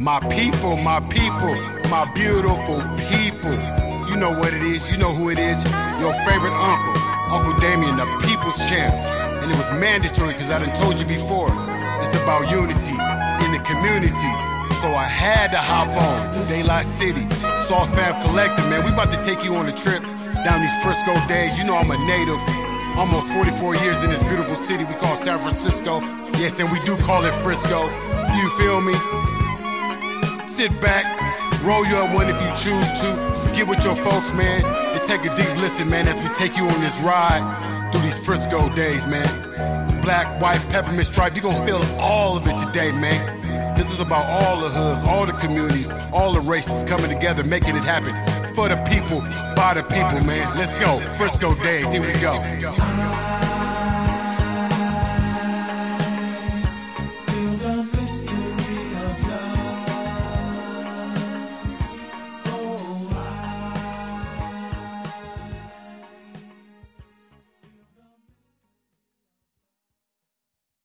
my people, my beautiful people. You know what it is, you know who it is. Your favorite uncle, Uncle Damien, the people's champ. And it was mandatory because I done told you before. It's about unity in the community. So I had to hop on Daylight City, Sauce Fam Collective, man. We about to take you on a trip down these Frisco days. You know I'm a native, almost 44 years in this beautiful city we call San Francisco. Yes, and we do call it Frisco. You feel me? Sit back, roll you up one if you choose to. Get with your folks, man, and take a deep listen, man, as we take you on this ride through these Frisco days, man. Black, white, peppermint stripe, you gonna feel all of it today, man. This is about all the hoods, all the communities, all the races coming together, making it happen. For the people, by the people, man. Let's go. Frisco days, here we go.